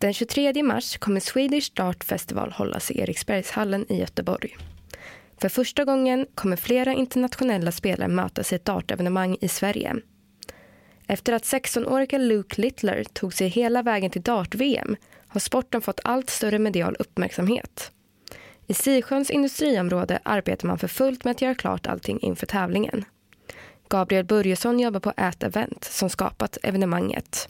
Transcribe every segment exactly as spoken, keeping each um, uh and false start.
Den tjugotredje mars kommer Swedish Dart Festival hållas i Eriksbergshallen i Göteborg. För första gången kommer flera internationella spelare mötas i ett dartevenemang i Sverige. Efter att sexton-åriga Luke Littler tog sig hela vägen till dart-V M har sporten fått allt större medial uppmärksamhet. I Sisjöns industriområde arbetar man för fullt med att göra klart allting inför tävlingen. Gabriel Börjesson jobbar på Ät Event som skapat evenemanget.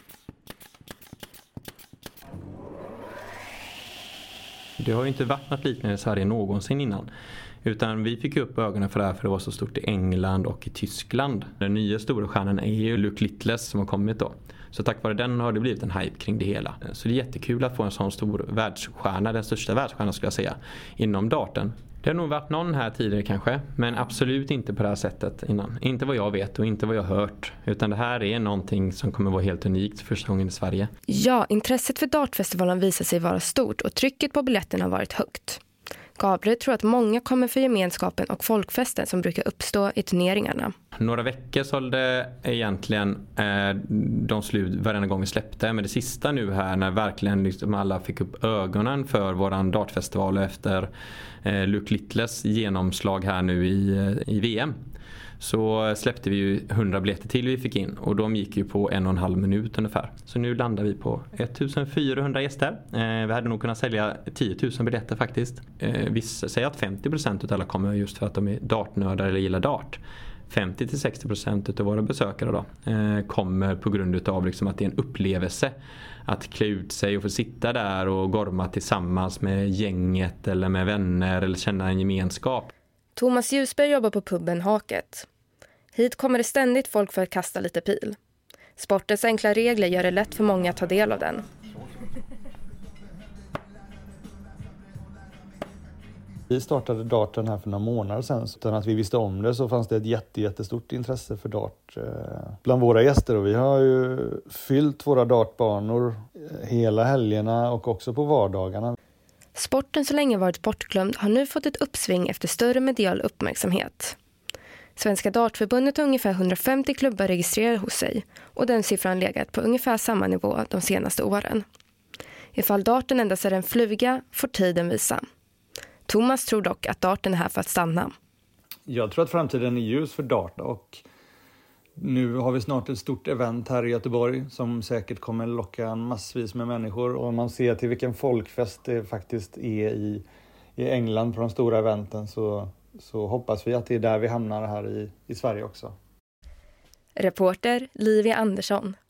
Det har ju inte varit något liknande i Sverige någonsin innan. Utan vi fick upp ögonen för det här för det var så stort i England och i Tyskland. Den nya stora stjärnan är ju Luke Littler som har kommit då. Så tack vare den har det blivit en hype kring det hela. Så det är jättekul att få en sån stor världsstjärna, den största världsstjärnan skulle jag säga, inom darten. Det har nog varit någon här tidigare kanske, men absolut inte på det här sättet innan. Inte vad jag vet och inte vad jag har hört, utan det här är någonting som kommer vara helt unikt för första gången i Sverige. Ja, intresset för dartfestivalen visar sig vara stort och trycket på biljetten har varit högt. Gabriel tror att många kommer för gemenskapen och folkfesten som brukar uppstå i turneringarna. Några veckor sålde egentligen eh, de slut varje gång vi släppte. Men det sista nu här när verkligen liksom alla fick upp ögonen för våran dartfestival efter eh, Luke Littlers genomslag här nu i, i V M. Så släppte vi ju hundra biljetter till vi fick in och de gick ju på en och en halv minut ungefär. Så nu landar vi på ettusenfyrahundra gäster. Eh, vi hade nog kunnat sälja tio tusen biljetter faktiskt. Eh, vissa säger att femtio procent av alla kommer just för att de är dartnördar eller gillar dart. femtio till sextio procent av våra besökare då, eh, kommer på grund av liksom att det är en upplevelse att klä ut sig och få sitta där och gorma tillsammans med gänget eller med vänner eller känna en gemenskap. Thomas Ljusberg jobbar på puben Haket. Hit kommer det ständigt folk för att kasta lite pil. Sportens enkla regler gör det lätt för många att ta del av den. Vi startade darten här för några månader sedan. Utan att vi visste om det så fanns det ett jätte, jättestort intresse för dart bland våra gäster. Och vi har ju fyllt våra dartbanor hela helgerna och också på vardagarna. Sporten så länge varit bortglömd har nu fått ett uppsving efter större medial uppmärksamhet. Svenska dartförbundet har ungefär hundrafemtio klubbar registrerade hos sig och den siffran legat på ungefär samma nivå de senaste åren. Ifall darten endast är en fluga får tiden visa. Thomas tror dock att darten är här för att stanna. Jag tror att framtiden är ljus för dart och nu har vi snart ett stort event här i Göteborg som säkert kommer locka massvis med människor. Och om man ser till vilken folkfest det faktiskt är i, i England på de stora eventen så, så hoppas vi att det är där vi hamnar här i, i Sverige också. Reporter Livia Andersson.